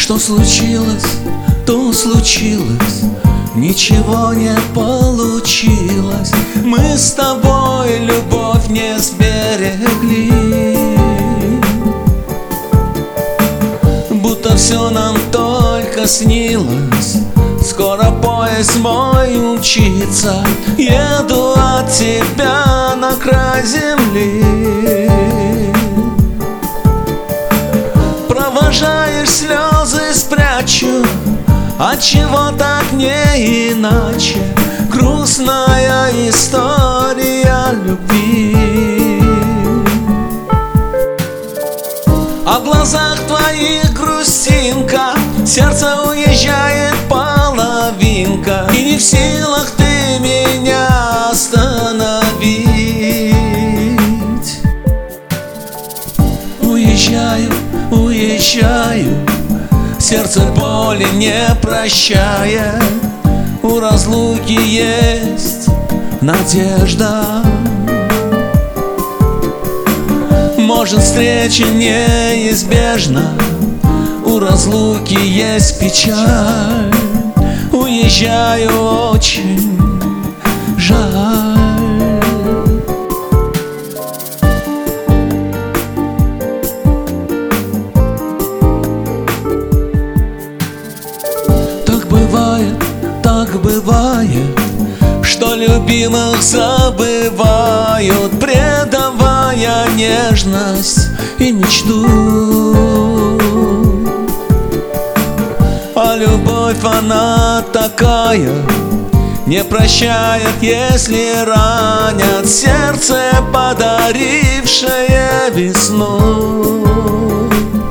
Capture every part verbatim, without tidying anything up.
Что случилось, то случилось, ничего не получилось. Мы с тобой любовь не сберегли, будто все нам только снилось. Скоро поезд мой умчится, еду от тебя на край земли. Провожаешь слезы, спрячу, отчего так не иначе? Грустная история любви. А в глазах твоих грустинка, сердце уезжает половинка, и не в силах ты меня остановить. Уезжаю, уезжаю, сердце боли не прощает. У разлуки есть надежда, может, встреча неизбежна. У разлуки есть печаль. Уезжаю, очень жаль. Так бывает, так бывает, что любимых забывают, предавая нежность и мечту. А любовь она такая, не прощает, если ранят сердце, подарившее весну.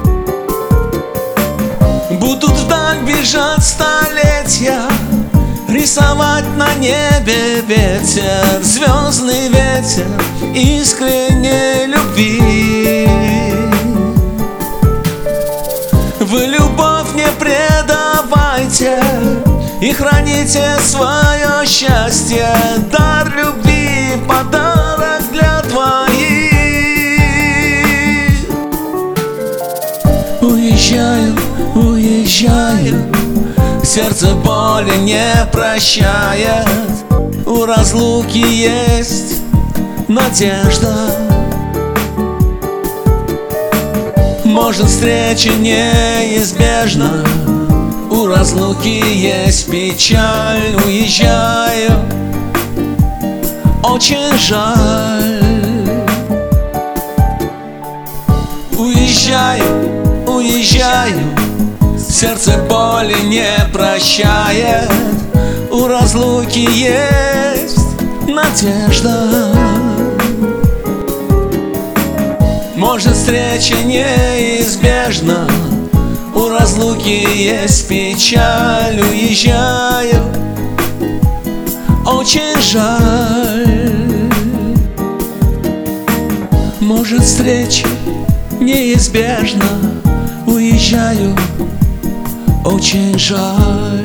Будут вдаль бежать столетия, рисовать на небе ветер, звездный ветер искренней любви. Вы любовь не предавайте и храните свое счастье. Дар любви, подарок для двоих. Уезжаю, уезжаю, сердце боли не прощает. У разлуки есть надежда, может, встреча неизбежна. У разлуки есть печаль. Уезжаю, очень жаль. Уезжаю, уезжаю, сердце боли не прощает. У разлуки есть надежда, может, встреча неизбежна. У разлуки есть печаль. Уезжаю, очень жаль. Может, встреча неизбежна. Уезжаю, очень жаль.